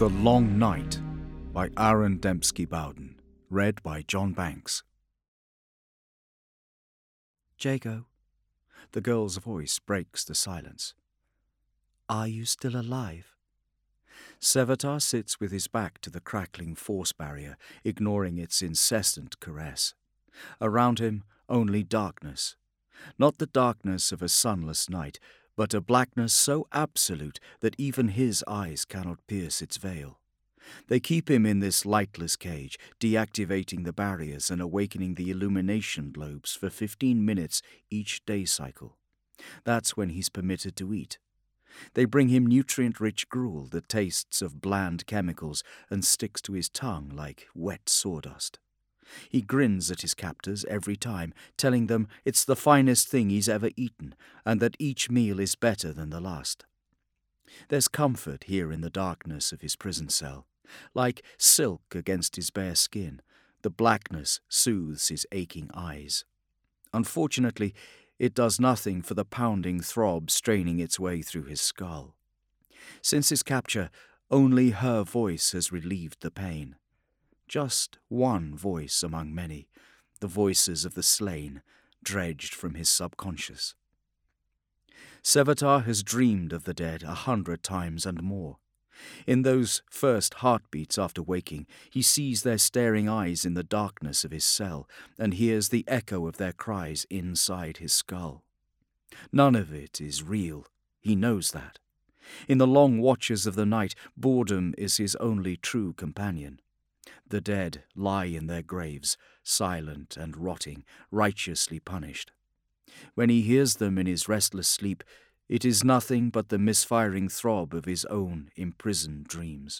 The Long Night by Aaron Dembski Bowden. Read by John Banks. Jago, the girl's voice breaks the silence. Are you still alive? Sevatar sits with his back to the crackling force barrier, ignoring its incessant caress. Around him, only darkness. Not the darkness of a sunless night, but a blackness so absolute that even his eyes cannot pierce its veil. They keep him in this lightless cage, deactivating the barriers and awakening the illumination globes for 15 minutes each day cycle. That's when he's permitted to eat. They bring him nutrient-rich gruel that tastes of bland chemicals and sticks to his tongue like wet sawdust. He grins at his captors every time, telling them it's the finest thing he's ever eaten and that each meal is better than the last. There's comfort here in the darkness of his prison cell. Like silk against his bare skin, the blackness soothes his aching eyes. Unfortunately, it does nothing for the pounding throb straining its way through his skull. Since his capture, only her voice has relieved the pain. Just one voice among many, the voices of the slain, dredged from his subconscious. Sevatar has dreamed of the dead 100 times and more. In those first heartbeats after waking, he sees their staring eyes in the darkness of his cell and hears the echo of their cries inside his skull. None of it is real. He knows that. In the long watches of the night, boredom is his only true companion. The dead lie in their graves, silent and rotting, righteously punished. When he hears them in his restless sleep, it is nothing but the misfiring throb of his own imprisoned dreams.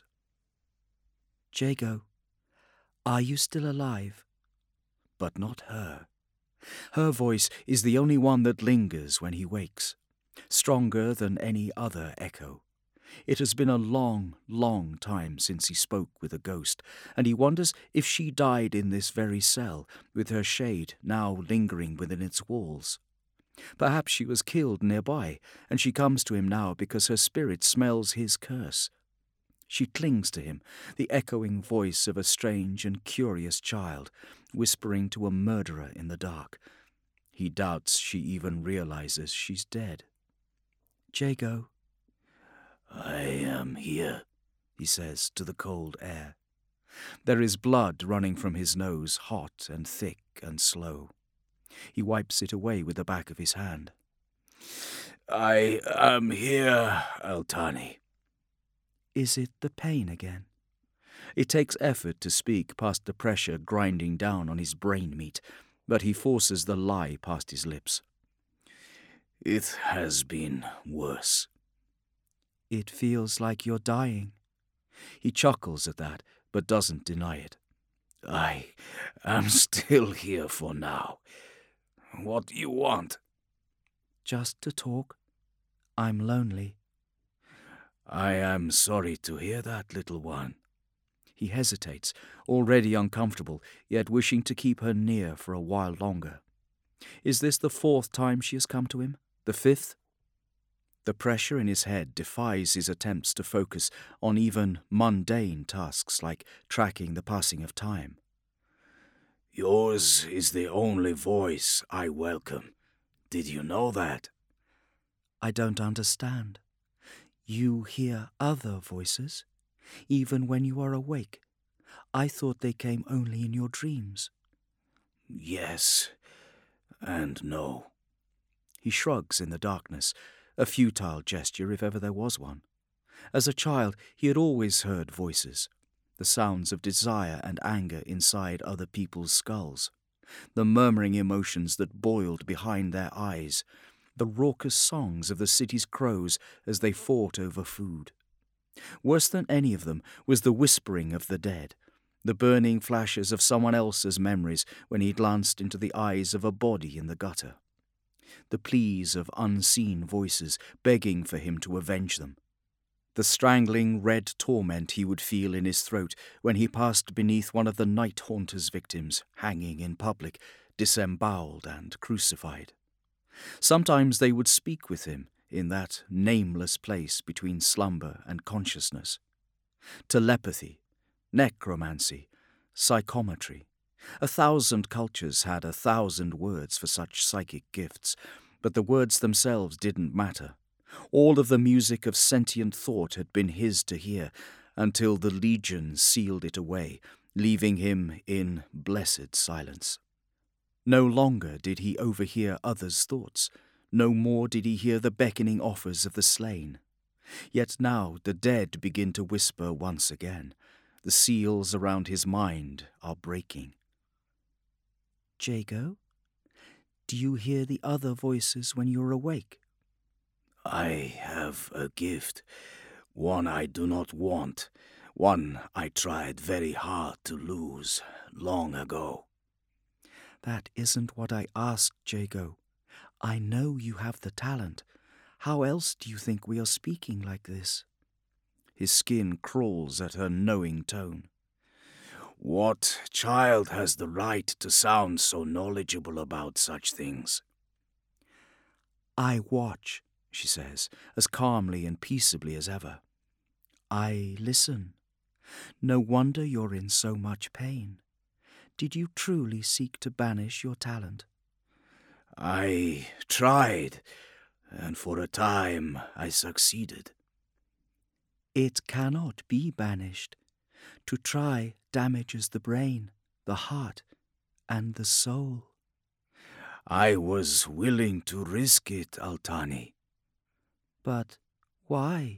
Jago, are you still alive? But not her. Her voice is the only one that lingers when he wakes, stronger than any other echo. It has been a long, long time since he spoke with a ghost, and he wonders if she died in this very cell, with her shade now lingering within its walls. Perhaps she was killed nearby, and she comes to him now because her spirit smells his curse. She clings to him, the echoing voice of a strange and curious child, whispering to a murderer in the dark. He doubts she even realizes she's dead. Jago. I am here, he says to the cold air. There is blood running from his nose, hot and thick and slow. He wipes it away with the back of his hand. I am here, Altani. Is it the pain again? It takes effort to speak past the pressure grinding down on his brain meat, but he forces the lie past his lips. It has been worse. It feels like you're dying. He chuckles at that, but doesn't deny it. I am still here for now. What do you want? Just to talk. I'm lonely. I am sorry to hear that, little one. He hesitates, already uncomfortable, yet wishing to keep her near for a while longer. Is this the 4th time she has come to him? The 5th? The pressure in his head defies his attempts to focus on even mundane tasks like tracking the passing of time. Yours is the only voice I welcome. Did you know that? I don't understand. You hear other voices, even when you are awake. I thought they came only in your dreams. Yes, and no. He shrugs in the darkness, a futile gesture if ever there was one. As a child, he had always heard voices, the sounds of desire and anger inside other people's skulls, the murmuring emotions that boiled behind their eyes, the raucous songs of the city's crows as they fought over food. Worse than any of them was the whispering of the dead, the burning flashes of someone else's memories when he glanced into the eyes of a body in the gutter, the pleas of unseen voices begging for him to avenge them, the strangling red torment he would feel in his throat when he passed beneath one of the night haunters' victims hanging in public, disemboweled and crucified. Sometimes they would speak with him in that nameless place between slumber and consciousness. Telepathy, necromancy, psychometry. 1,000 cultures had 1,000 words for such psychic gifts, but the words themselves didn't matter. All of the music of sentient thought had been his to hear, until the Legion sealed it away, leaving him in blessed silence. No longer did he overhear others' thoughts, no more did he hear the beckoning offers of the slain. Yet now the dead begin to whisper once again. The seals around his mind are breaking. Jago, do you hear the other voices when you're awake? I have a gift, one I do not want, one I tried very hard to lose long ago. That isn't what I asked, Jago. I know you have the talent. How else do you think we are speaking like this? His skin crawls at her knowing tone. What child has the right to sound so knowledgeable about such things? I watch, she says, as calmly and peaceably as ever. I listen. No wonder you're in so much pain. Did you truly seek to banish your talent? I tried, and for a time I succeeded. It cannot be banished. To try damages the brain, the heart, and the soul. I was willing to risk it, Altani. But why?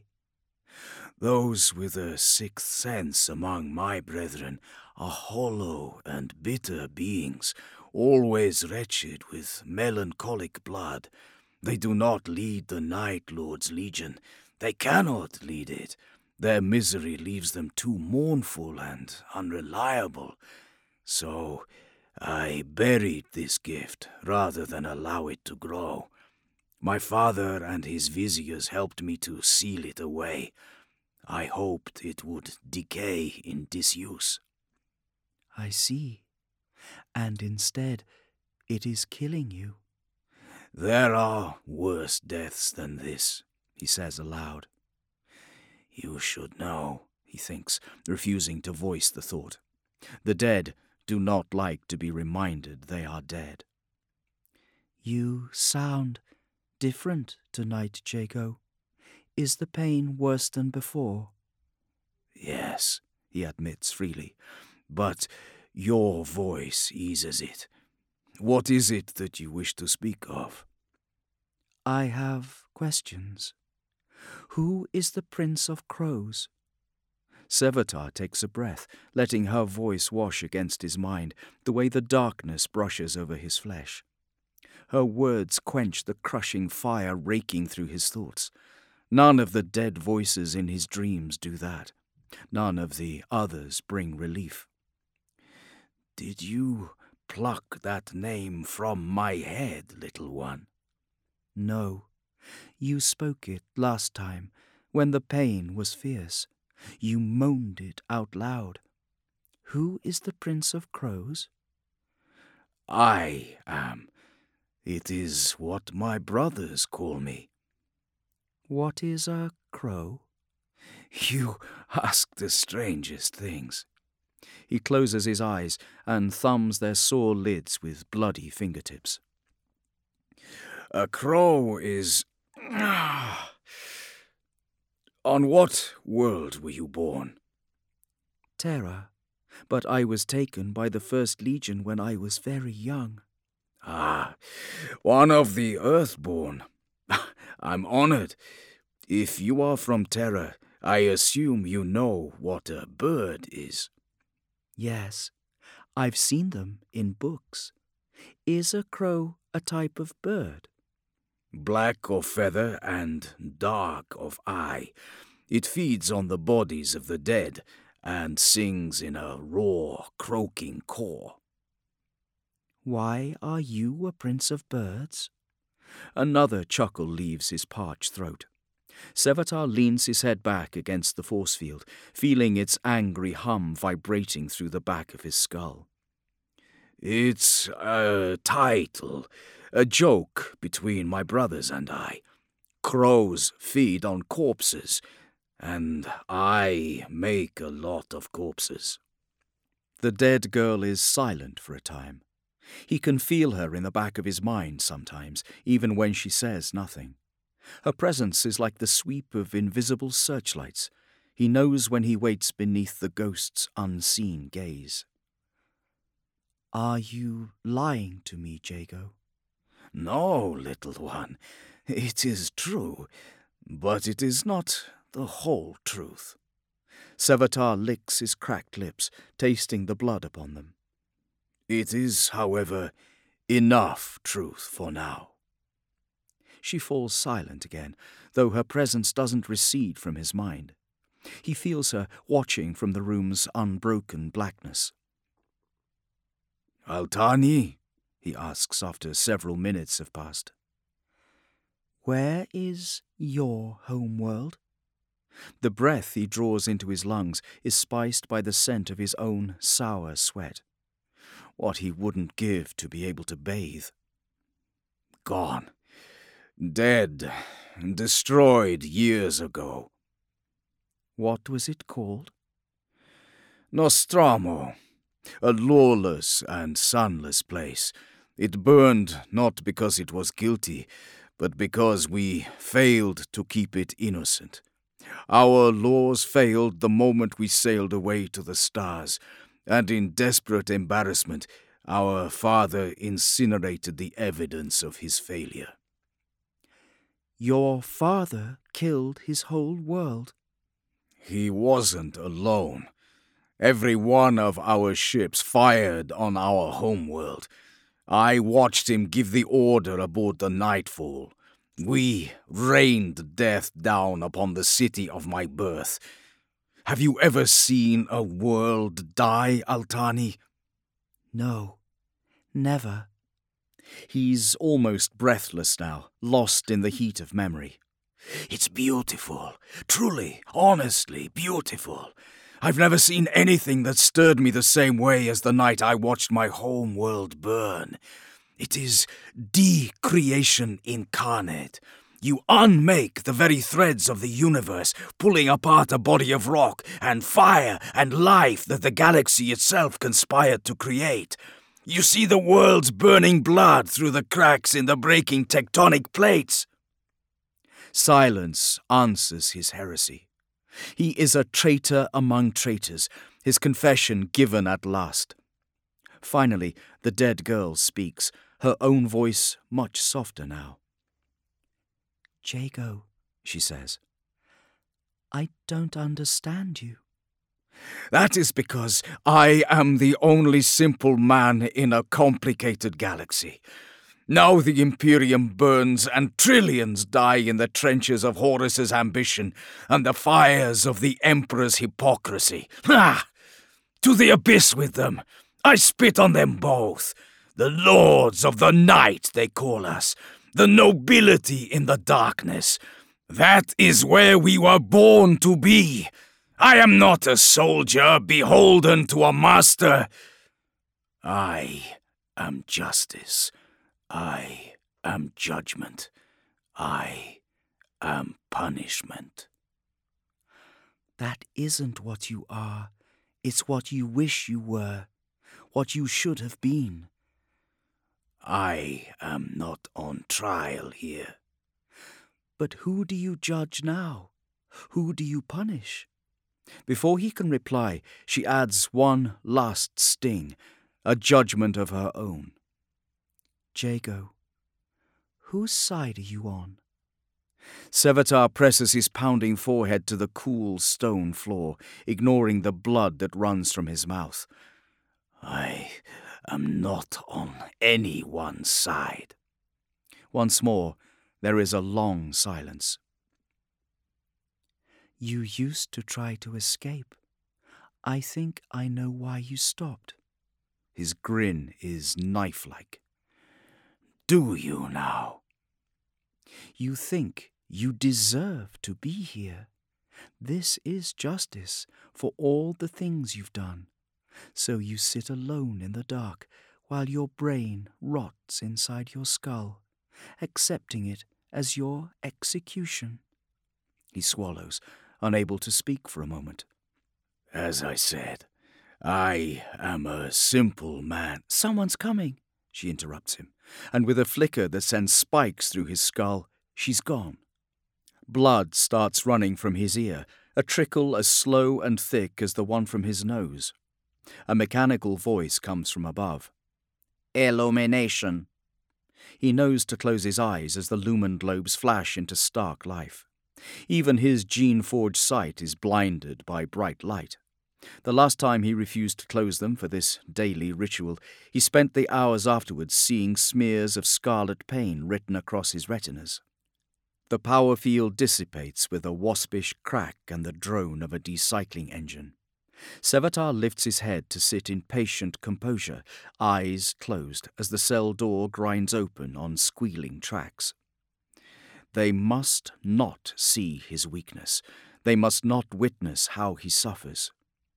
Those with a sixth sense among my brethren are hollow and bitter beings, always wretched with melancholic blood. They do not lead the Night Lord's Legion. They cannot lead it. Their misery leaves them too mournful and unreliable. So I buried this gift rather than allow it to grow. My father and his viziers helped me to seal it away. I hoped it would decay in disuse. I see. And instead, it is killing you. There are worse deaths than this, he says aloud. You should know, he thinks, refusing to voice the thought. The dead do not like to be reminded they are dead. You sound different tonight, Jago. Is the pain worse than before? Yes, he admits freely, but your voice eases it. What is it that you wish to speak of? I have questions. Who is the Prince of Crows? Sevatar takes a breath, letting her voice wash against his mind, the way the darkness brushes over his flesh. Her words quench the crushing fire raking through his thoughts. None of the dead voices in his dreams do that. None of the others bring relief. Did you pluck that name from my head, little one? No. You spoke it last time, when the pain was fierce. You moaned it out loud. Who is the Prince of Crows? I am. It is what my brothers call me. What is a crow? You ask the strangest things. He closes his eyes and thumbs their sore lids with bloody fingertips. A crow is... On what world were you born? Terra, but I was taken by the First Legion when I was very young. Ah, one of the Earthborn. I'm honored. If you are from Terra, I assume you know what a bird is. Yes, I've seen them in books. Is a crow a type of bird? Black of feather and dark of eye. It feeds on the bodies of the dead and sings in a raw, croaking call. Why are you a prince of birds? Another chuckle leaves his parched throat. Sevatar leans his head back against the force field, feeling its angry hum vibrating through the back of his skull. It's a title, a joke between my brothers and I. Crows feed on corpses. and I make a lot of corpses. The dead girl is silent for a time. He can feel her in the back of his mind sometimes, even when she says nothing. Her presence is like the sweep of invisible searchlights. He knows when he waits beneath the ghost's unseen gaze. Are you lying to me, Jago? No, little one, it is true, but it is not the whole truth. Sevatar licks his cracked lips, tasting the blood upon them. It is, however, enough truth for now. She falls silent again, though her presence doesn't recede from his mind. He feels her watching from the room's unbroken blackness. Altani? He asks after several minutes have passed. Where is your home world? The breath he draws into his lungs is spiced by the scent of his own sour sweat. What he wouldn't give to be able to bathe. Gone. Dead. Destroyed years ago. What was it called? Nostramo. A lawless and sunless place. It burned not because it was guilty, but because we failed to keep it innocent. Our laws failed the moment we sailed away to the stars, and in desperate embarrassment, our father incinerated the evidence of his failure. Your father killed his whole world. He wasn't alone. Every one of our ships fired on our homeworld. I watched him give the order aboard the Nightfall. We rained death down upon the city of my birth. Have you ever seen a world die, Altani? No, never. He's almost breathless now, lost in the heat of memory. It's beautiful, truly, honestly beautiful. I've never seen anything that stirred me the same way as the night I watched my home world burn. It is de-creation incarnate. You unmake the very threads of the universe, pulling apart a body of rock and fire and life that the galaxy itself conspired to create. You see the world's burning blood through the cracks in the breaking tectonic plates. Silence answers his heresy. He is a traitor among traitors, his confession given at last. Finally, the dead girl speaks, her own voice much softer now. Jago, she says, I don't understand you. That is because I am the only simple man in a complicated galaxy. Now the Imperium burns and trillions die in the trenches of Horus's ambition and the fires of the Emperor's hypocrisy. Ah! To the abyss with them! I spit on them both! The Lords of the Night, they call us. The nobility in the darkness. That is where we were born to be. I am not a soldier beholden to a master. I am justice. I am judgment. I am punishment. That isn't what you are. It's what you wish you were. What you should have been. I am not on trial here. But who do you judge now? Who do you punish? Before he can reply, she adds one last sting, a judgment of her own. Jago, whose side are you on? Sevatar presses his pounding forehead to the cool stone floor, ignoring the blood that runs from his mouth. I am not on anyone's side. Once more, there is a long silence. You used to try to escape. I think I know why you stopped. His grin is knife-like. Do you now? You think you deserve to be here. This is justice for all the things you've done. So you sit alone in the dark while your brain rots inside your skull, accepting it as your execution. He swallows, unable to speak for a moment. As I said, I am a simple man. Someone's coming, she interrupts him, and with a flicker that sends spikes through his skull, she's gone. Blood starts running from his ear, a trickle as slow and thick as the one from his nose. A mechanical voice comes from above. Illumination. He knows to close his eyes as the lumen globes flash into stark life. Even his gene-forged sight is blinded by bright light. The last time he refused to close them for this daily ritual, he spent the hours afterwards seeing smears of scarlet pain written across his retinas. The power field dissipates with a waspish crack and the drone of a decycling engine. Sevatar lifts his head to sit in patient composure, eyes closed as the cell door grinds open on squealing tracks. They must not see his weakness. They must not witness how he suffers.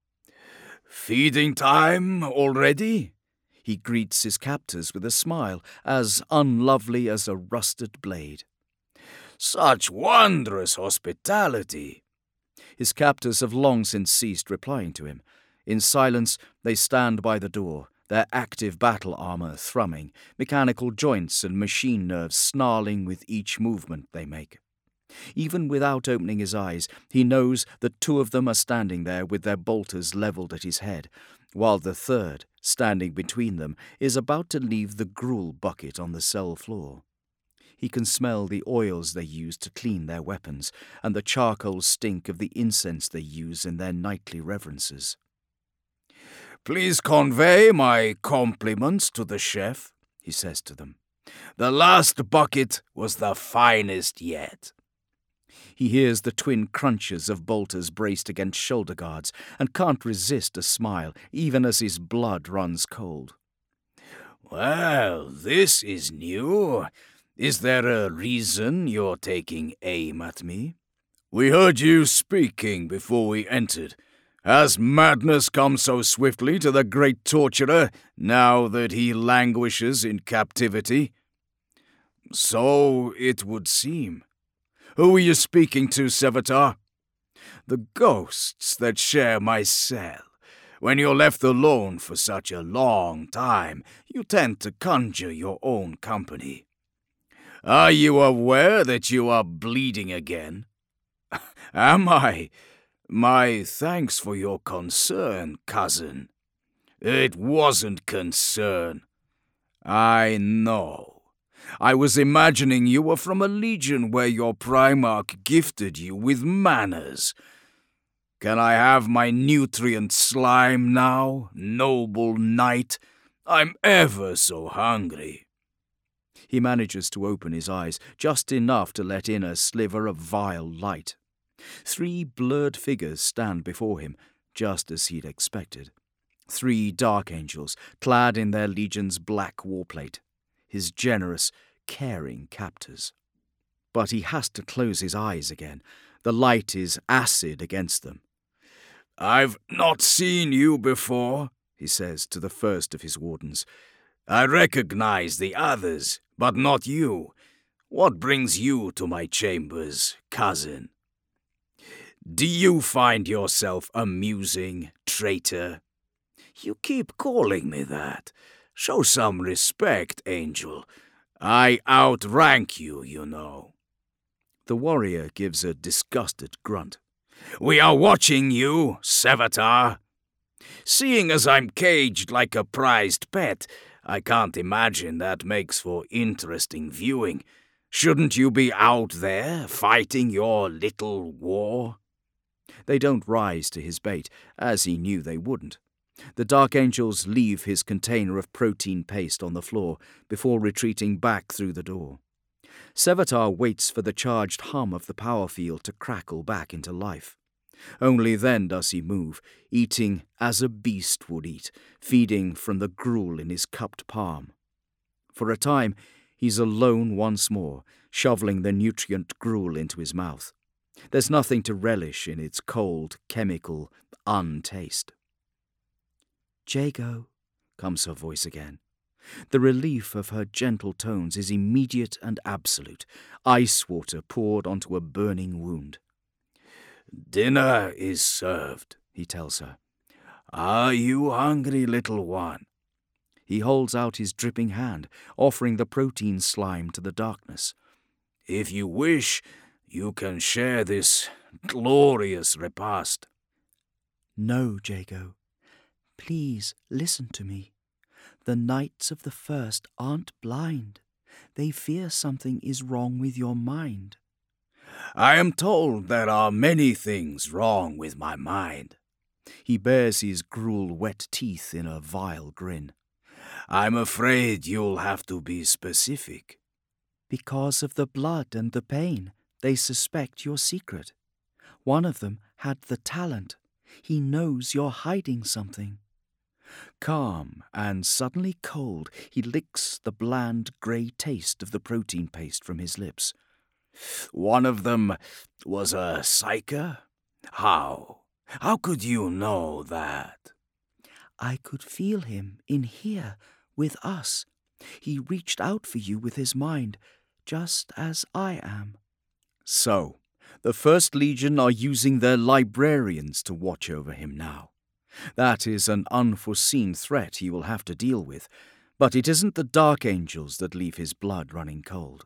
Feeding time already? He greets his captors with a smile as unlovely as a rusted blade. Such wondrous hospitality! His captors have long since ceased replying to him. In silence, they stand by the door, their active battle armor thrumming, mechanical joints and machine nerves snarling with each movement they make. Even without opening his eyes, he knows that two of them are standing there with their bolters levelled at his head, while the third, standing between them, is about to leave the gruel bucket on the cell floor. He can smell the oils they use to clean their weapons, and the charcoal stink of the incense they use in their nightly reverences. Please convey my compliments to the chef, he says to them. The last bucket was the finest yet. He hears the twin crunches of bolters braced against shoulder guards, and can't resist a smile, even as his blood runs cold. Well, this is new. Is there a reason you're taking aim at me? We heard you speaking before we entered. Has madness come so swiftly to the great torturer, now that he languishes in captivity? So it would seem. Who are you speaking to, Sevatar? The ghosts that share my cell. When you're left alone for such a long time, you tend to conjure your own company. Are you aware that you are bleeding again? Am I? My thanks for your concern, cousin. It wasn't concern. I know. I was imagining you were from a legion where your Primarch gifted you with manners. Can I have my nutrient slime now, noble knight? I'm ever so hungry. He manages to open his eyes, just enough to let in a sliver of vile light. 3 blurred figures stand before him, just as he'd expected. 3 dark angels, clad in their legion's black warplate. His generous, caring captors. But he has to close his eyes again. The light is acid against them. I've not seen you before, he says to the first of his wardens. I recognize the others, but not you. What brings you to my chambers, cousin? Do you find yourself amusing, traitor? You keep calling me that. Show some respect, Angel. I outrank you, you know. The warrior gives a disgusted grunt. We are watching you, Sevatar. Seeing as I'm caged like a prized pet, I can't imagine that makes for interesting viewing. Shouldn't you be out there fighting your little war? They don't rise to his bait, as he knew they wouldn't. The Dark Angels leave his container of protein paste on the floor before retreating back through the door. Sevatar waits for the charged hum of the power field to crackle back into life. Only then does he move, eating as a beast would eat, feeding from the gruel in his cupped palm. For a time, he's alone once more, shoveling the nutrient gruel into his mouth. There's nothing to relish in its cold, chemical, untaste. Jago, comes her voice again. The relief of her gentle tones is immediate and absolute, ice water poured onto a burning wound. "Dinner is served," he tells her. "Are you hungry, little one?" He holds out his dripping hand, offering the protein slime to the darkness. "If you wish, you can share this glorious repast." No, Jago. Please listen to me. The Knights of the First aren't blind. They fear something is wrong with your mind. "I am told there are many things wrong with my mind." He bares his gruel-wet teeth in a vile grin. "I'm afraid you'll have to be specific." Because of the blood and the pain, they suspect your secret. One of them had the talent. He knows you're hiding something. Calm and suddenly cold, he licks the bland grey taste of the protein paste from his lips. "One of them was a psyker? How? How could you know that?" I could feel him in here with us. He reached out for you with his mind, just as I am." So, the First Legion are using their librarians to watch over him now. That is an unforeseen threat he will have to deal with, but it isn't the Dark Angels that leave his blood running cold.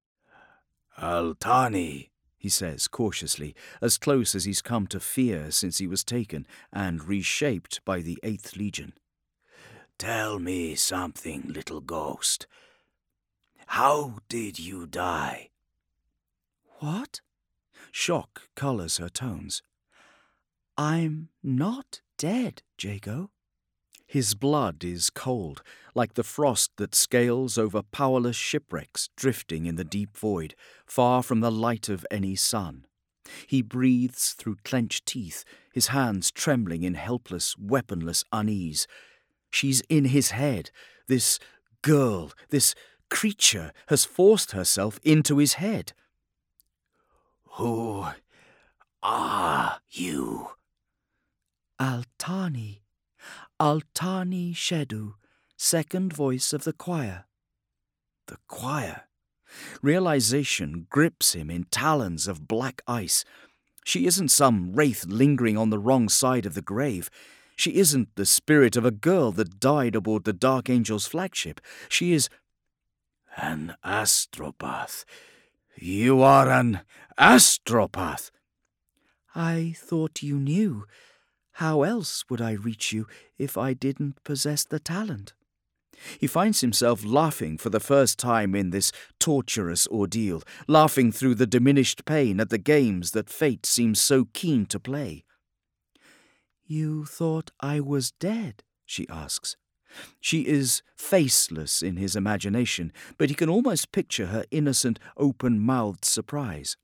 "Altani," he says cautiously, as close as he's come to fear since he was taken and reshaped by the 8th Legion. "Tell me something, little ghost. How did you die?" What? Shock colours her tones. I'm not dead, Jago. His blood is cold, like the frost that scales over powerless shipwrecks drifting in the deep void, far from the light of any sun. He breathes through clenched teeth, his hands trembling in helpless, weaponless unease. She's in his head. This girl, this creature, has forced herself into his head. "Who are you?" Altani. Altani Shedu, second voice of the choir. The choir. Realization grips him in talons of black ice. She isn't some wraith lingering on the wrong side of the grave. She isn't the spirit of a girl that died aboard the Dark Angel's flagship. She is an astropath. You are an astropath. I thought you knew. How else would I reach you if I didn't possess the talent? He finds himself laughing for the first time in this torturous ordeal, laughing through the diminished pain at the games that fate seems so keen to play. You thought I was dead? She asks. She is faceless in his imagination, but he can almost picture her innocent, open-mouthed surprise.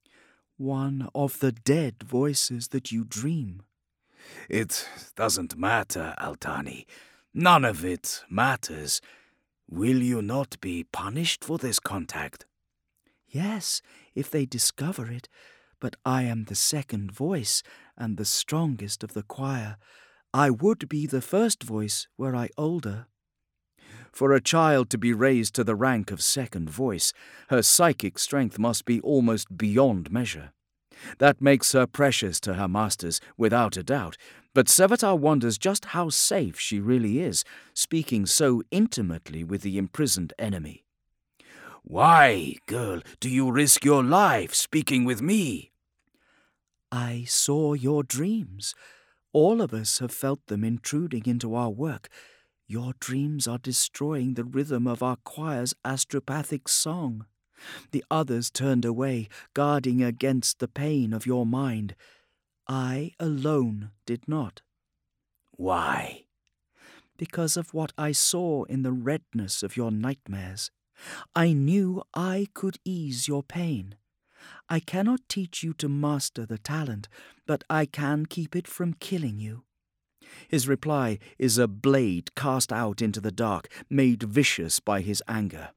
One of the dead voices that you dream. It doesn't matter, Altani. None of it matters. Will you not be punished for this contact? Yes, if they discover it, but I am the second voice and the strongest of the choir. I would be the first voice were I older. For a child to be raised to the rank of second voice, her psychic strength must be almost beyond measure. That makes her precious to her masters, without a doubt, but Sevatar wonders just how safe she really is, speaking so intimately with the imprisoned enemy. Why, girl, do you risk your life speaking with me? I saw your dreams. All of us have felt them intruding into our work. Your dreams are destroying the rhythm of our choir's astropathic song. The others turned away, guarding against the pain of your mind. I alone did not. Why? Because of what I saw in the redness of your nightmares. I knew I could ease your pain. I cannot teach you to master the talent, but I can keep it from killing you. His reply is a blade cast out into the dark, made vicious by his anger.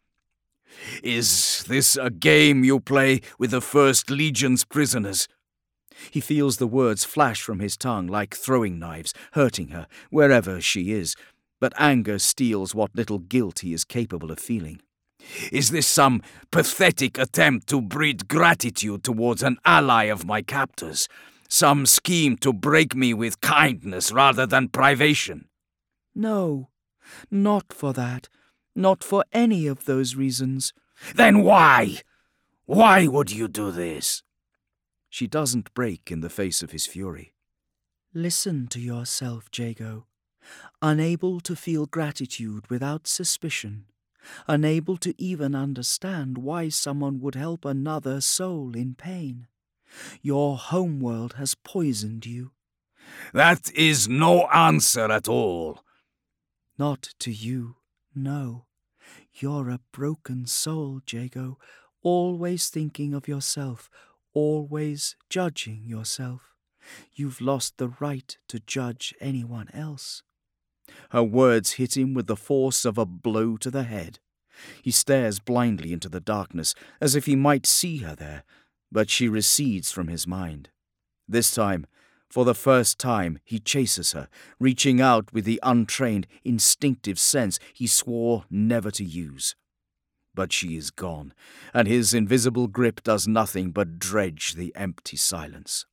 Is this a game you play with the First Legion's prisoners? He feels the words flash from his tongue like throwing knives, hurting her, wherever she is, but anger steals what little guilt he is capable of feeling. Is this some pathetic attempt to breed gratitude towards an ally of my captors? Some scheme to break me with kindness rather than privation? No, not for that. Not for any of those reasons. Then why? Why would you do this? She doesn't break in the face of his fury. Listen to yourself, Jago. Unable to feel gratitude without suspicion. Unable to even understand why someone would help another soul in pain. Your homeworld has poisoned you. That is no answer at all. Not to you, no. You're a broken soul, Jago, always thinking of yourself, always judging yourself. You've lost the right to judge anyone else. Her words hit him with the force of a blow to the head. He stares blindly into the darkness, as if he might see her there, but she recedes from his mind. This time, for the first time, he chases her, reaching out with the untrained, instinctive sense he swore never to use. But she is gone, and his invisible grip does nothing but dredge the empty silence.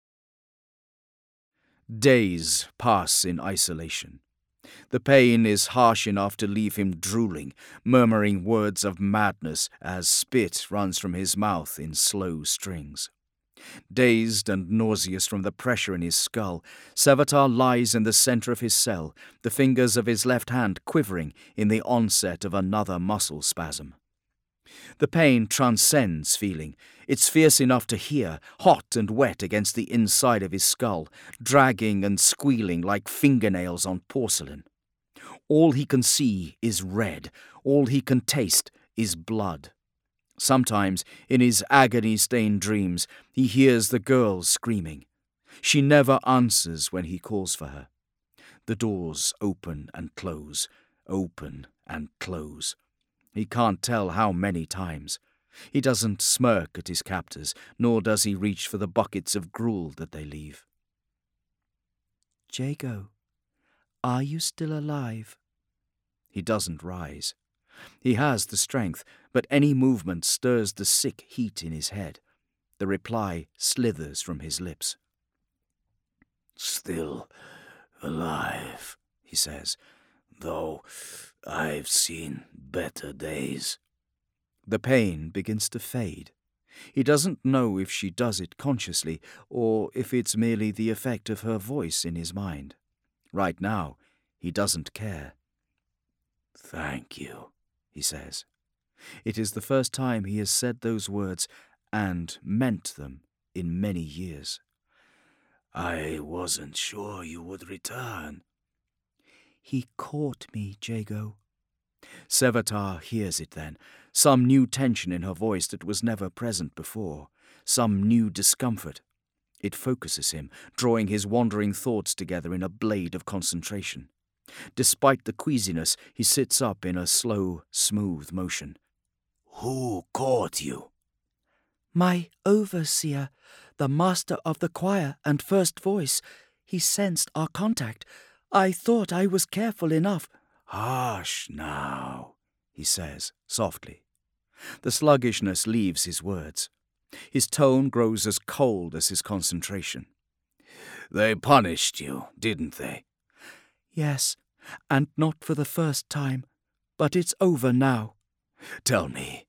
Days pass in isolation. The pain is harsh enough to leave him drooling, murmuring words of madness as spit runs from his mouth in slow strings. Dazed and nauseous from the pressure in his skull, Sevatar lies in the center of his cell, the fingers of his left hand quivering in the onset of another muscle spasm. The pain transcends feeling. It's fierce enough to hear, hot and wet against the inside of his skull, dragging and squealing like fingernails on porcelain. All he can see is red. All he can taste is blood. Sometimes, in his agony-stained dreams, he hears the girl screaming. She never answers when he calls for her. The doors open and close, open and close. He can't tell how many times. He doesn't smirk at his captors, nor does he reach for the buckets of gruel that they leave. Jago, are you still alive? He doesn't rise. He has the strength, but any movement stirs the sick heat in his head. The reply slithers from his lips. Still alive, he says, though I've seen better days. The pain begins to fade. He doesn't know if she does it consciously or if it's merely the effect of her voice in his mind. Right now, he doesn't care. Thank you, he says. It is the first time he has said those words and meant them in many years. I wasn't sure you would return. He caught me, Jago. Sevatar hears it then, some new tension in her voice that was never present before, some new discomfort. It focuses him, drawing his wandering thoughts together in a blade of concentration. Despite the queasiness, he sits up in a slow, smooth motion. Who caught you? My overseer, the master of the choir and first voice. He sensed our contact. I thought I was careful enough. Hush now, he says softly. The sluggishness leaves his words. His tone grows as cold as his concentration. They punished you, didn't they? Yes, and not for the first time. But it's over now. Tell me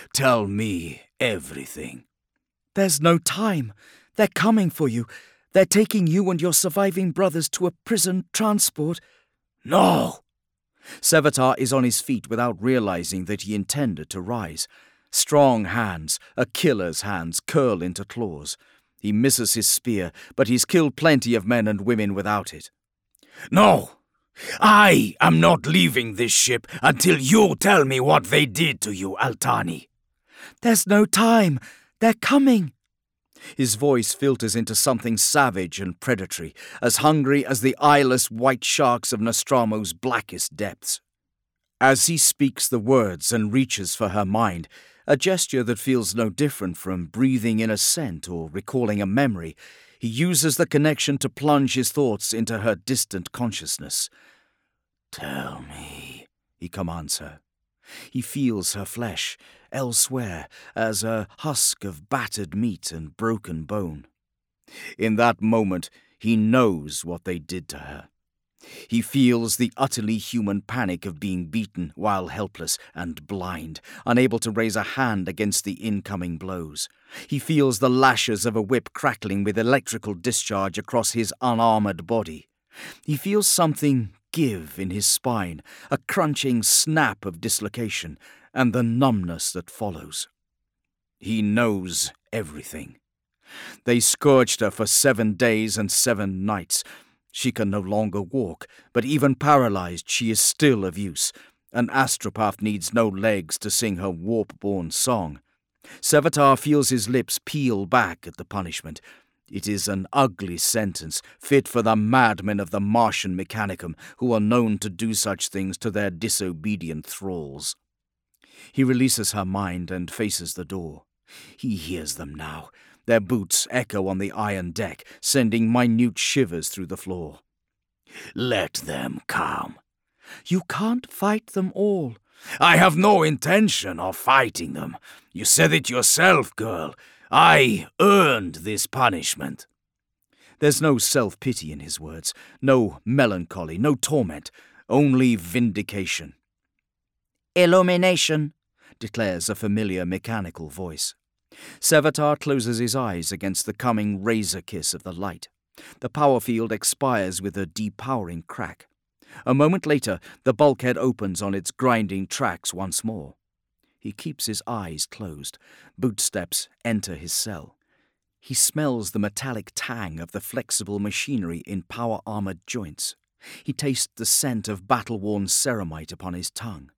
everything. There's no time. They're coming for you. They're taking you and your surviving brothers to a prison transport. No! Sevatar is on his feet without realizing that he intended to rise. Strong hands, a killer's hands, curl into claws. He misses his spear, but he's killed plenty of men and women without it. No! I am not leaving this ship until you tell me what they did to you, Altani. There's no time. They're coming. His voice filters into something savage and predatory, as hungry as the eyeless white sharks of Nostramo's blackest depths. As he speaks the words and reaches for her mind, a gesture that feels no different from breathing in a scent or recalling a memory, he uses the connection to plunge his thoughts into her distant consciousness. Tell me, he commands her. He feels her flesh, elsewhere, as a husk of battered meat and broken bone. In that moment, he knows what they did to her. He feels the utterly human panic of being beaten while helpless and blind, unable to raise a hand against the incoming blows. He feels the lashes of a whip crackling with electrical discharge across his unarmored body. He feels something give in his spine, a crunching snap of dislocation, and the numbness that follows. He knows everything. They scourged her for 7 days and 7 nights. She can no longer walk, but even paralyzed she is still of use. An astropath needs no legs to sing her warp-born song. Sevatar feels his lips peel back at the punishment. It is an ugly sentence, fit for the madmen of the Martian Mechanicum, who are known to do such things to their disobedient thralls. He releases her mind and faces the door. He hears them now. Their boots echo on the iron deck, sending minute shivers through the floor. Let them come. You can't fight them all. I have no intention of fighting them. You said it yourself, girl. I earned this punishment. There's no self-pity in his words, no melancholy, no torment, only vindication. Illumination, declares a familiar mechanical voice. Sevatar closes his eyes against the coming razor kiss of the light. The power field expires with a depowering crack. A moment later, the bulkhead opens on its grinding tracks once more. He keeps his eyes closed. Bootsteps enter his cell. He smells the metallic tang of the flexible machinery in power-armored joints. He tastes the scent of battle-worn ceramite upon his tongue.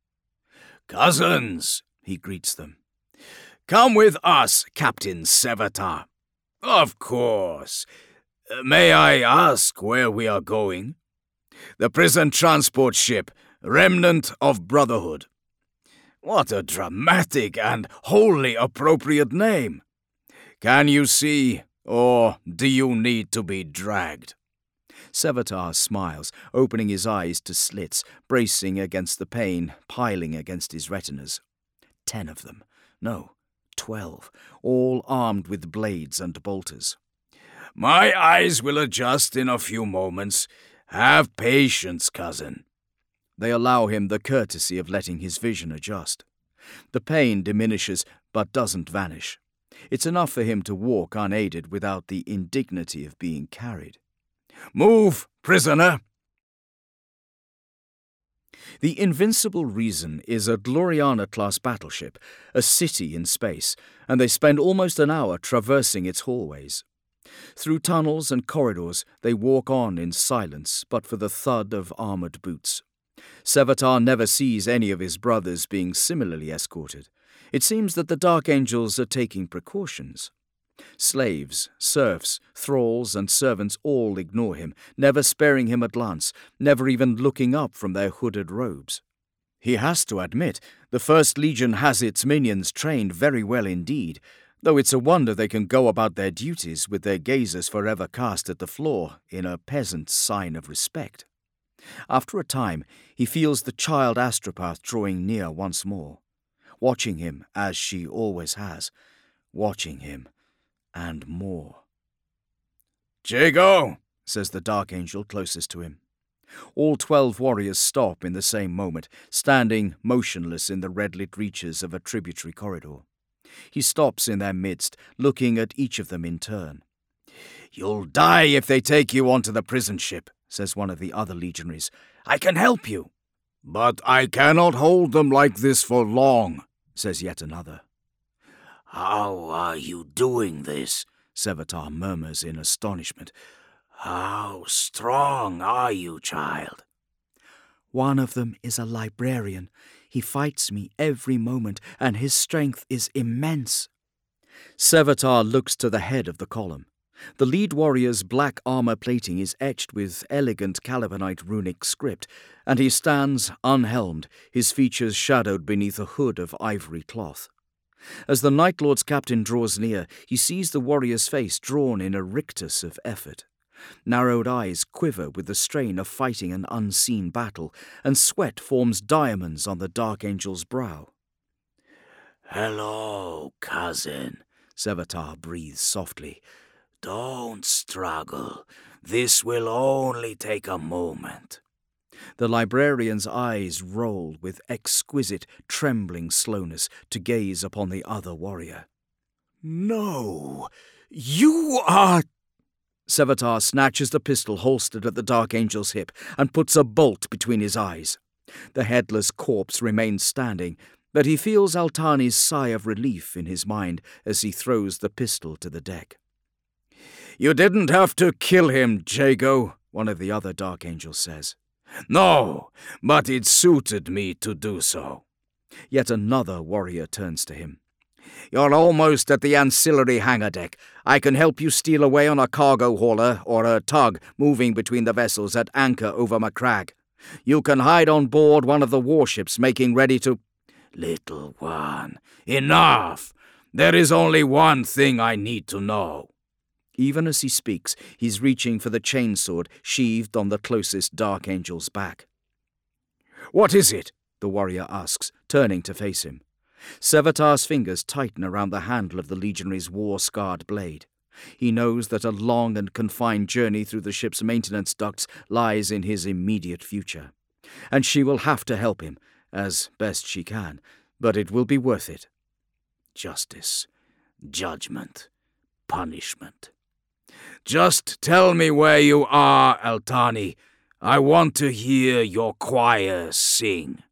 "Cousins," he greets them. "Come with us, Captain Sevatar." "Of course. May I ask where we are going?" "The prison transport ship, Remnant of Brotherhood." "What a dramatic and wholly appropriate name. Can you see, or do you need to be dragged?" Sevatar smiles, opening his eyes to slits, bracing against the pain, piling against his retinas. 10 of them. No, 12, all armed with blades and bolters. "My eyes will adjust in a few moments. Have patience, cousin." They allow him the courtesy of letting his vision adjust. The pain diminishes, but doesn't vanish. It's enough for him to walk unaided without the indignity of being carried. "Move, prisoner!" The Invincible Reason is a Gloriana-class battleship, a city in space, and they spend almost an hour traversing its hallways. Through tunnels and corridors, they walk on in silence, but for the thud of armored boots. Sevatar never sees any of his brothers being similarly escorted. It seems that the Dark Angels are taking precautions. Slaves, serfs, thralls, and servants all ignore him, never sparing him a glance, never even looking up from their hooded robes. He has to admit, the First Legion has its minions trained very well indeed, though it's a wonder they can go about their duties with their gazes forever cast at the floor in a peasant sign of respect. After a time, he feels the child astropath drawing near once more, watching him as she always has, watching him, and more. "Jago," says the Dark Angel closest to him. All 12 warriors stop in the same moment, standing motionless in the red-lit reaches of a tributary corridor. He stops in their midst, looking at each of them in turn. "You'll die if they take you onto the prison ship," says one of the other legionaries. "I can help you." "But I cannot hold them like this for long," says yet another. "How are you doing this?" Sevatar murmurs in astonishment. "How strong are you, child?" "One of them is a librarian. He fights me every moment, and his strength is immense." Sevatar looks to the head of the column. The lead warrior's black armor plating is etched with elegant Calibanite runic script, and he stands unhelmed, his features shadowed beneath a hood of ivory cloth. As the Night Lord's captain draws near, he sees the warrior's face drawn in a rictus of effort. Narrowed eyes quiver with the strain of fighting an unseen battle, and sweat forms diamonds on the Dark Angel's brow. "Hello, cousin," Sevatar breathes softly. "Don't struggle. This will only take a moment." The librarian's eyes roll with exquisite, trembling slowness to gaze upon the other warrior. "No, you are—" Sevatar snatches the pistol holstered at the Dark Angel's hip and puts a bolt between his eyes. The headless corpse remains standing, but he feels Altani's sigh of relief in his mind as he throws the pistol to the deck. "You didn't have to kill him, Jago," one of the other Dark Angels says. "No, but it suited me to do so." Yet another warrior turns to him. "You're almost at the ancillary hangar deck. I can help you steal away on a cargo hauler or a tug moving between the vessels at anchor over Macragge. You can hide on board one of the warships making ready to—" "Little one, enough! There is only one thing I need to know." Even as he speaks, he's reaching for the chainsword sheathed on the closest Dark Angel's back. "What is it?" the warrior asks, turning to face him. Sevatar's fingers tighten around the handle of the legionary's war-scarred blade. He knows that a long and confined journey through the ship's maintenance ducts lies in his immediate future. And she will have to help him, as best she can, but it will be worth it. Justice, judgment, punishment. Just tell me where you are, Altani. I want to hear your choir sing.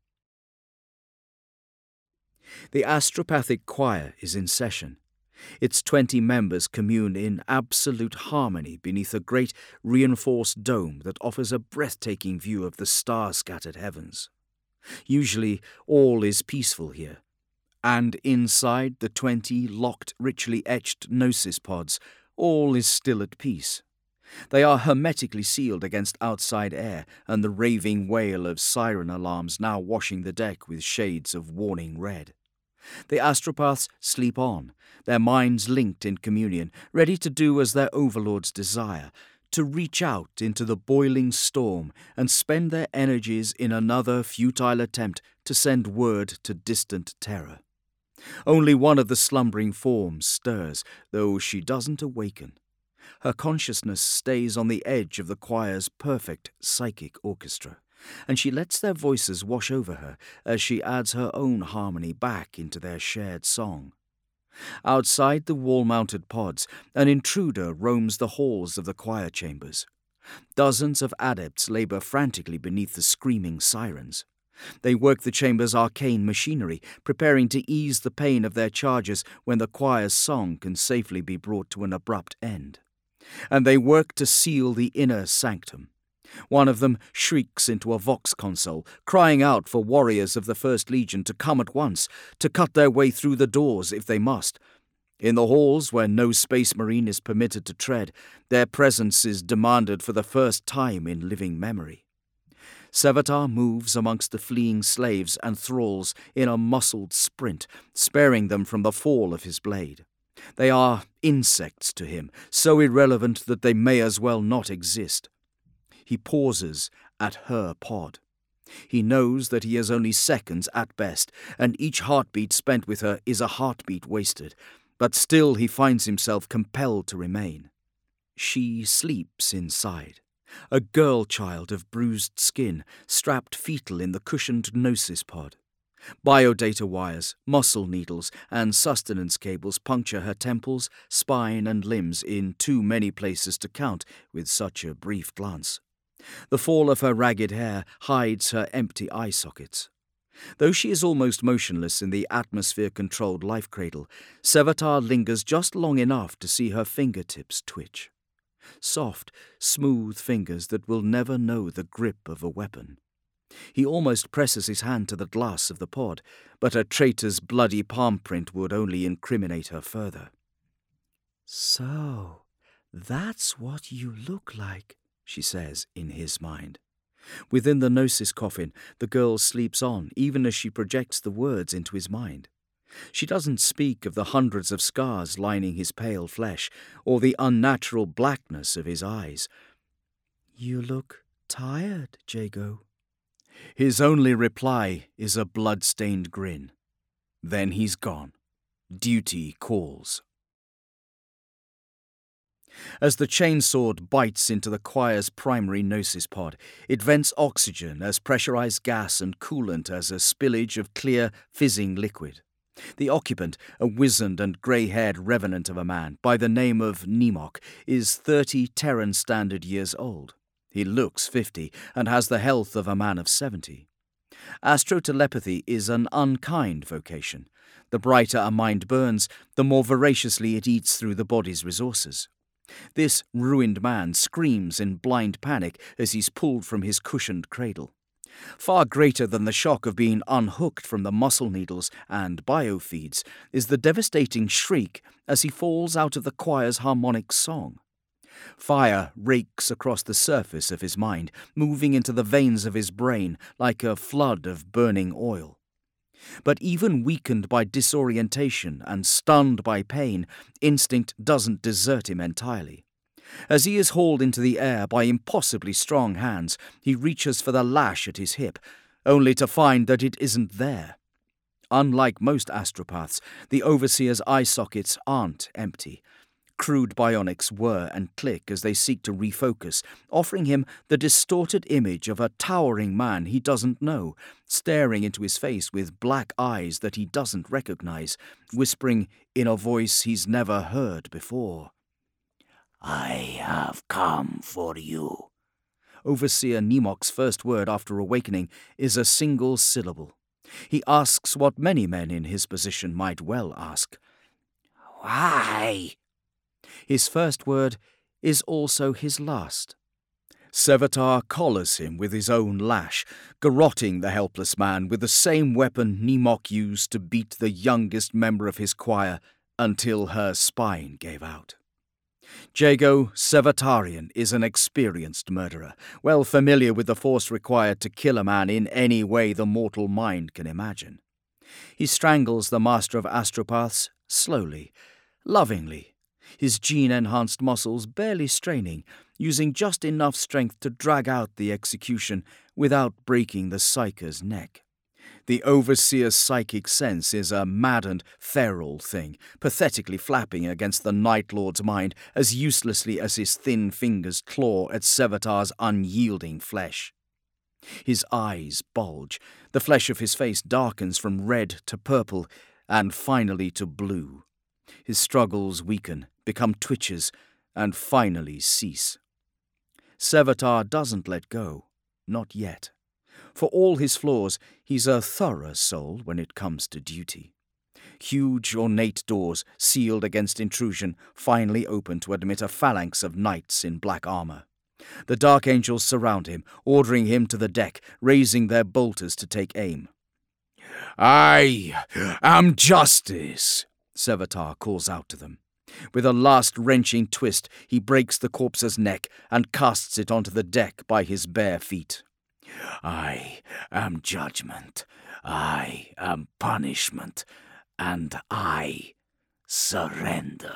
The astropathic choir is in session. Its 20 members commune in absolute harmony beneath a great reinforced dome that offers a breathtaking view of the star-scattered heavens. Usually all is peaceful here, and inside the 20 locked, richly etched gnosis pods, all is still at peace. They are hermetically sealed against outside air and the raving wail of siren alarms now washing the deck with shades of warning red. The astropaths sleep on, their minds linked in communion, ready to do as their overlords desire, to reach out into the boiling storm and spend their energies in another futile attempt to send word to distant terror. Only one of the slumbering forms stirs, though she doesn't awaken. Her consciousness stays on the edge of the choir's perfect psychic orchestra, and she lets their voices wash over her as she adds her own harmony back into their shared song. Outside the wall-mounted pods, an intruder roams the halls of the choir chambers. Dozens of adepts labor frantically beneath the screaming sirens. They work the chamber's arcane machinery, preparing to ease the pain of their charges when the choir's song can safely be brought to an abrupt end. And they work to seal the inner sanctum. One of them shrieks into a vox console, crying out for warriors of the First Legion to come at once, to cut their way through the doors if they must. In the halls where no space marine is permitted to tread, their presence is demanded for the first time in living memory. Sevatar moves amongst the fleeing slaves and thralls in a muscled sprint, sparing them from the fall of his blade. They are insects to him, so irrelevant that they may as well not exist. He pauses at her pod. He knows that he has only seconds at best, and each heartbeat spent with her is a heartbeat wasted, but still he finds himself compelled to remain. She sleeps inside. A girl child of bruised skin, strapped fetal in the cushioned gnosis pod. Biodata wires, muscle needles, and sustenance cables puncture her temples, spine, and limbs in too many places to count with such a brief glance. The fall of her ragged hair hides her empty eye sockets. Though she is almost motionless in the atmosphere-controlled life cradle, Sevatar lingers just long enough to see her fingertips twitch. Soft, smooth fingers that will never know the grip of a weapon. He almost presses his hand to the glass of the pod, but a traitor's bloody palm print would only incriminate her further. "So, that's what you look like," she says in his mind. Within the gnosis coffin, the girl sleeps on, even as she projects the words into his mind. She doesn't speak of the hundreds of scars lining his pale flesh, or the unnatural blackness of his eyes. "You look tired, Jago." His only reply is a blood-stained grin. Then he's gone. Duty calls. As the chainsword bites into the choir's primary gnosis pod, it vents oxygen as pressurized gas and coolant as a spillage of clear, fizzing liquid. The occupant, a wizened and grey-haired revenant of a man by the name of Nemok, is 30 Terran Standard years old. He looks 50 and has the health of a man of 70. Astrotelepathy is an unkind vocation. The brighter a mind burns, the more voraciously it eats through the body's resources. This ruined man screams in blind panic as he's pulled from his cushioned cradle. Far greater than the shock of being unhooked from the muscle needles and biofeeds is the devastating shriek as he falls out of the choir's harmonic song. Fire rakes across the surface of his mind, moving into the veins of his brain like a flood of burning oil. But even weakened by disorientation and stunned by pain, instinct doesn't desert him entirely. As he is hauled into the air by impossibly strong hands, he reaches for the lash at his hip, only to find that it isn't there. Unlike most astropaths, the Overseer's eye sockets aren't empty. Crude bionics whir and click as they seek to refocus, offering him the distorted image of a towering man he doesn't know, staring into his face with black eyes that he doesn't recognize, whispering in a voice he's never heard before. "I have come for you." Overseer Nemok's first word after awakening is a single syllable. He asks what many men in his position might well ask. "Why?" His first word is also his last. Sevatar collars him with his own lash, garroting the helpless man with the same weapon Nemok used to beat the youngest member of his choir until her spine gave out. Jago Sevatarian is an experienced murderer, well familiar with the force required to kill a man in any way the mortal mind can imagine. He strangles the master of astropaths slowly, lovingly, his gene-enhanced muscles barely straining, using just enough strength to drag out the execution without breaking the psyker's neck. The Overseer's psychic sense is a maddened, feral thing, pathetically flapping against the Night Lord's mind as uselessly as his thin fingers claw at Sevatar's unyielding flesh. His eyes bulge, the flesh of his face darkens from red to purple, and finally to blue. His struggles weaken, become twitches, and finally cease. Sevatar doesn't let go, not yet. For all his flaws, he's a thorough soul when it comes to duty. Huge, ornate doors, sealed against intrusion, finally open to admit a phalanx of knights in black armor. The Dark Angels surround him, ordering him to the deck, raising their bolters to take aim. "I am justice," Sevatar calls out to them. With a last wrenching twist, he breaks the corpse's neck and casts it onto the deck by his bare feet. "I am judgment, I am punishment, and I surrender."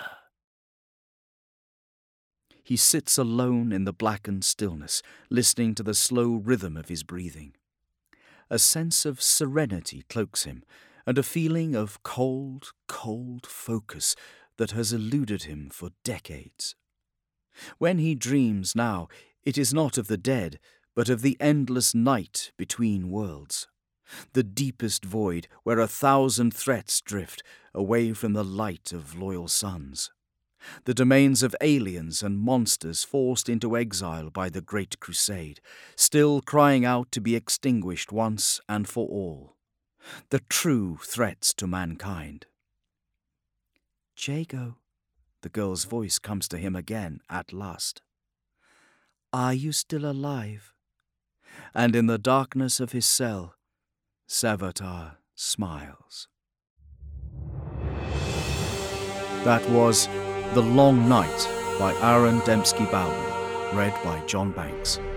He sits alone in the blackened stillness, listening to the slow rhythm of his breathing. A sense of serenity cloaks him, and a feeling of cold, cold focus that has eluded him for decades. When he dreams now, it is not of the dead, but of the endless night between worlds, the deepest void where 1,000 threats drift away from the light of loyal suns, the domains of aliens and monsters forced into exile by the Great Crusade, still crying out to be extinguished once and for all, the true threats to mankind. "Jago," the girl's voice comes to him again at last. "Are you still alive?" And in the darkness of his cell, Sevatar smiles. That was The Long Night by Aaron Dembski Bowden, read by John Banks.